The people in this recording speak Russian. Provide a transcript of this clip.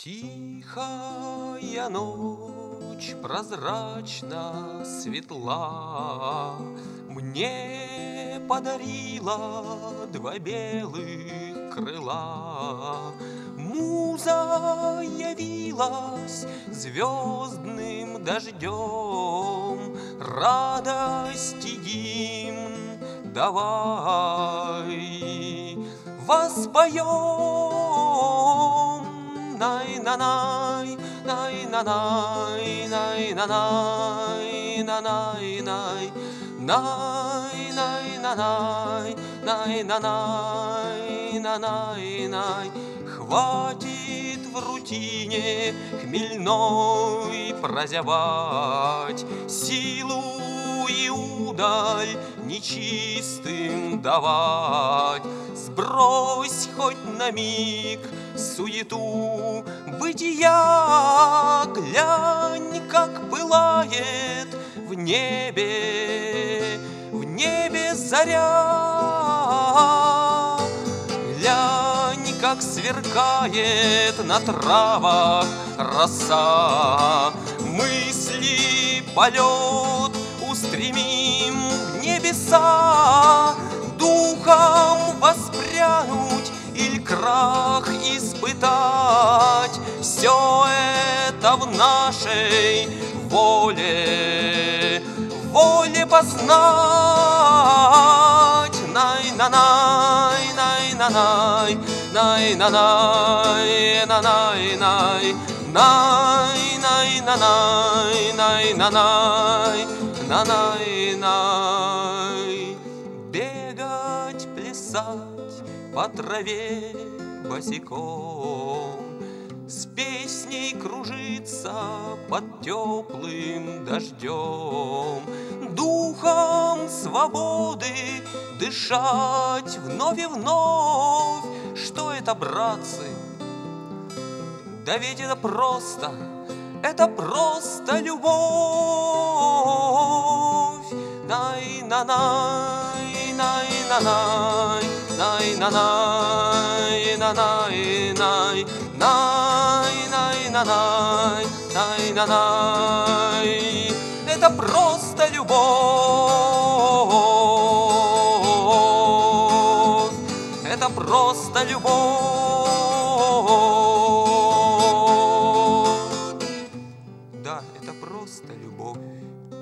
Тихая ночь, прозрачно светла, мне подарила два белых крыла. Муза явилась звездным дождем, радости гимн давай воспоем. Най-на-най, най-на-най, най-на-най, най-на-най, най-най-на-най, най-на-най, най-най. Хватит в рутине хмельной прозябать, силу и удаль нечистым давать. Сбрось хоть на миг суету бытия, глянь, как пылает в небе заря. Глянь, как сверкает на травах роса. Мысли полет устремим в небеса, духом воспрянуть иль крах испытать. Все это в нашей воле познать. Най-на-най, най-на-най, най-на-най, най-на-най, най-най-на-най, най-на-най, най-най. Бегать, плясать по траве босиком, с песней кружиться под теплым дождем, духом свободы дышать вновь и вновь. Что это, братцы? Да ведь это просто любовь. Най-на-най, най-на-най, най-на-най, най-най, най-най-най, най-на-най. Это просто любовь. Это просто любовь. Да, это просто любовь.